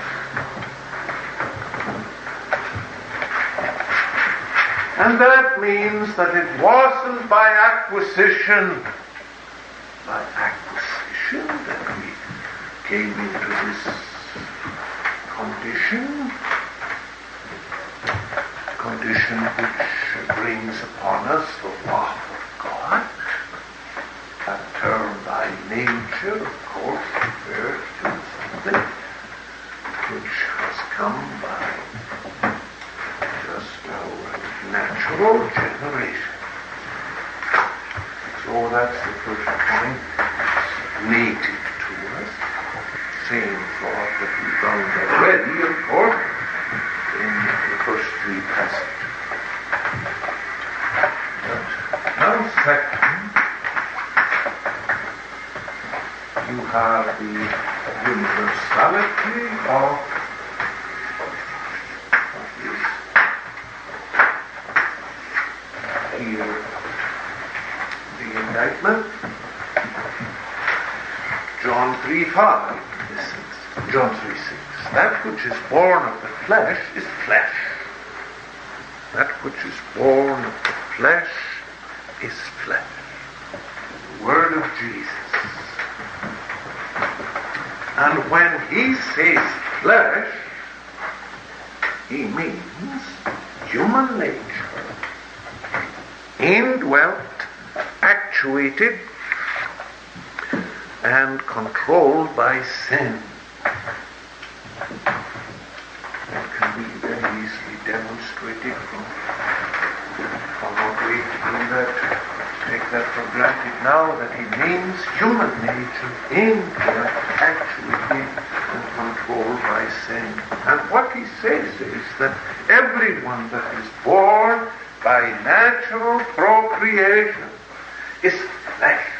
And that means that it wasn't by acquisition, by acquisition that we came into this condition. condition which brings upon us the wrath of God. That term by nature, of course, refers to something which has come by just our natural generation. So that's the first point. It's native to us. Same thought that we found already, of course, in the first three passages. But now second, you have the universality of this here, the indictment. John three five, listen, John three six. That which is born of the flesh is flesh. That which is born of the flesh is flesh. The word of Jesus. And when he says flesh, he means human nature, indwelt, actuated, and controlled by sin. That can be very easily demonstrated from, from what we do that, take that for granted now, that he means human nature, indwelt, actuated, and controlled by sin. And what he says is that everyone that is born by natural procreation is flesh.